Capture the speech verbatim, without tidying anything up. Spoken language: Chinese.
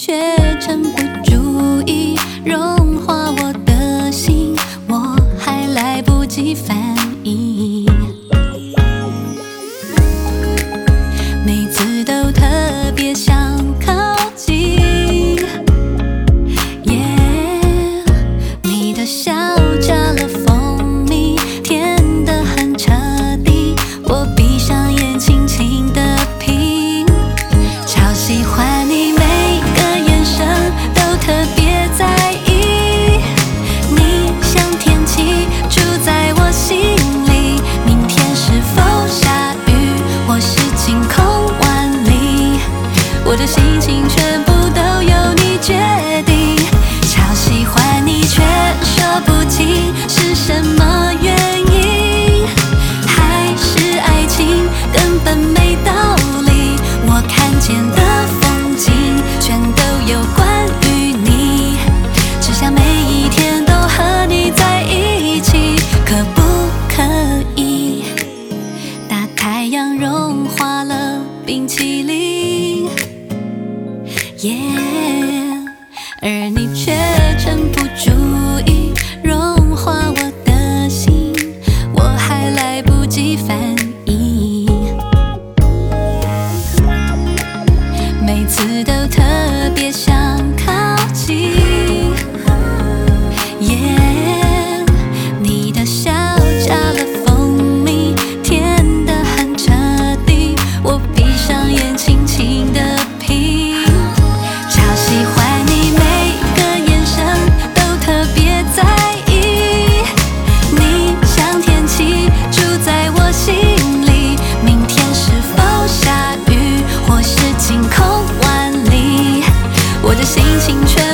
却趁不注意融化我的心，我还来不及反应，每次都特别想靠近。Yeah， 你的笑加了蜂蜜，甜得很彻底，我闭上眼轻轻地品，超喜欢你每个眼神都特别在意，你像天气住在我心里，明天是否下雨或是晴空万里，我的心情全部都由你决定，超喜欢你却说不清是什么原因，还是爱情根本没道理，我看见的风景全都有关于你，只想每一天都和你在一起，可不可以？大太阳融化了冰淇淋 Yeah， 而你却趁不注意融化我的心，我还来不及反应，每次都特别想靠近。Yeah， 你的笑加了蜂蜜，甜得很彻底，我闭上眼轻轻地品，超喜欢你每个眼神都特别在意，你像天气住在我心里，明天是否下雨或是晴空万里，我的心情全